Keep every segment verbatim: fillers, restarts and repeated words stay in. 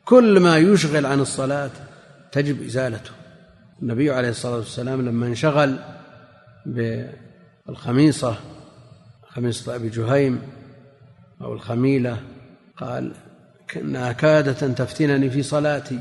كل ما يشغل عن الصلاة تجب إزالته. النبي عليه الصلاة والسلام لما انشغل بالخميصة، خميصة أبي جهيم أو الخميلة، قال كأنها كادت أن تفتنني في صلاتي،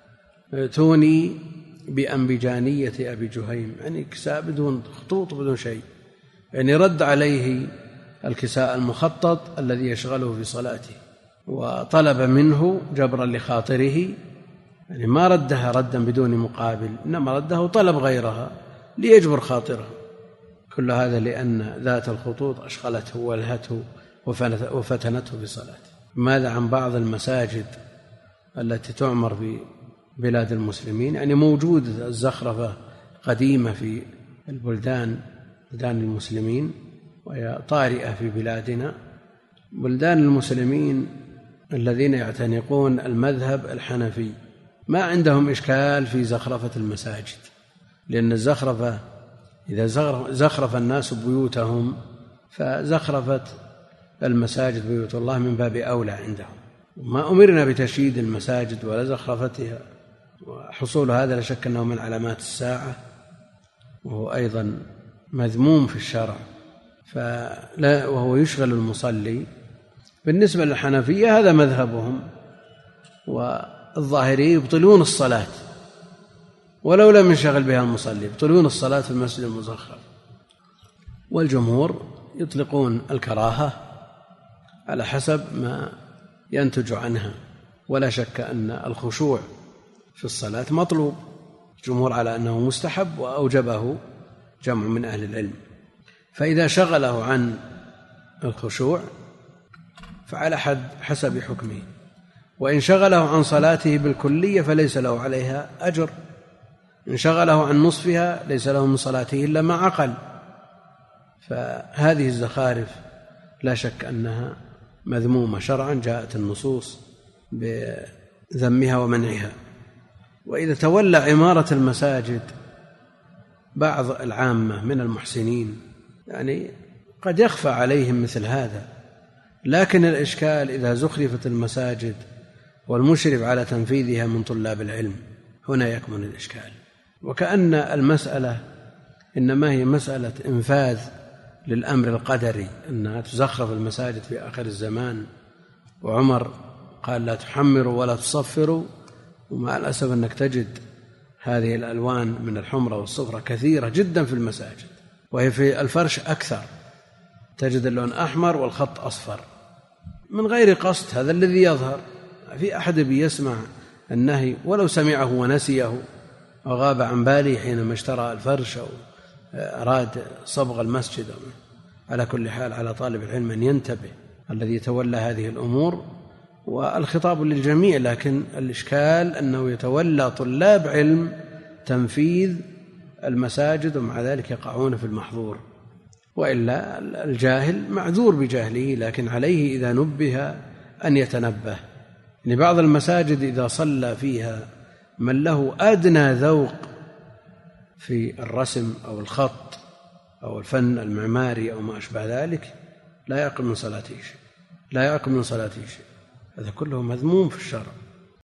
ائتوني بأنبجانية أبي جهيم، يعني كساء بدون خطوط بدون شيء، يعني رد عليه الكساء المخطط الذي يشغله في صلاته، وطلب منه جبرا لخاطره، يعني ما ردها ردا بدون مقابل، إنما رده طلب غيرها ليجبر خاطره. كل هذا لأن ذات الخطوط أشغلته والهته وفتنته في صلاته. ماذا عن بعض المساجد التي تعمر في بلاد المسلمين؟ يعني موجود الزخرفة قديمة في البلدان، بلدان المسلمين، وهي طارئة في بلادنا. بلدان المسلمين الذين يعتنقون المذهب الحنفي ما عندهم إشكال في زخرفة المساجد، لأن الزخرفة إذا زخرف الناس بيوتهم فزخرفة المساجد بيوت الله من باب أولى عندهم. ما أمرنا بتشييد المساجد ولا زخرفتها، وحصول هذا لا شك أنه من علامات الساعة، وهو أيضا مذموم في الشرع، فلا وهو يشغل المصلي. بالنسبة للحنفية هذا مذهبهم، والظاهرية يبطلون الصلاة ولو لم ينشغل بها المصلي، يبطلون الصلاة في المسجد المزخرف. والجمهور يطلقون الكراهة على حسب ما ينتج عنها، ولا شك أن الخشوع في الصلاة مطلوب، الجمهور على أنه مستحب وأوجبه جمع من أهل العلم. فإذا شغله عن الخشوع فعلى حد حسب حكمه، وإن شغله عن صلاته بالكلية فليس له عليها أجر، إن شغله عن نصفها ليس له من صلاته إلا ما عقل. فهذه الزخارف لا شك أنها مذمومة شرعا، جاءت النصوص بذمها ومنعها. وإذا تولى عمارة المساجد بعض العامة من المحسنين يعني قد يخفى عليهم مثل هذا، لكن الإشكال إذا زخرفت المساجد والمشرف على تنفيذها من طلاب العلم، هنا يكمن الإشكال. وكأن المسألة إنما هي مسألة إنفاذ للأمر القدري، أنها تزخرف المساجد في آخر الزمان، وعمر قال لا تحمروا ولا تصفروا، ومع الأسف أنك تجد هذه الألوان من الحمرة والصفرة كثيرة جدا في المساجد، وهي في الفرش أكثر، تجد اللون أحمر والخط أصفر من غير قصد. هذا الذي يظهر. في أحد بيسمع النهي ولو سمعه ونسيه وغاب عن باله حينما اشترى الفرش أو أراد صبغ المسجد؟ على كل حال على طالب العلم أن ينتبه الذي يتولى هذه الأمور، والخطاب للجميع، لكن الإشكال أنه يتولى طلاب علم تنفيذ المساجد ومع ذلك يقعون في المحظور. وإلا الجاهل معذور بجهله، لكن عليه إذا نبه أن يتنبه. يعني بعض المساجد إذا صلى فيها من له أدنى ذوق في الرسم أو الخط أو الفن المعماري أو ما أشبه ذلك لا يعقل من صلاته شيء، لا يعقل من صلاته شيء. هذا كله مذموم في الشرع.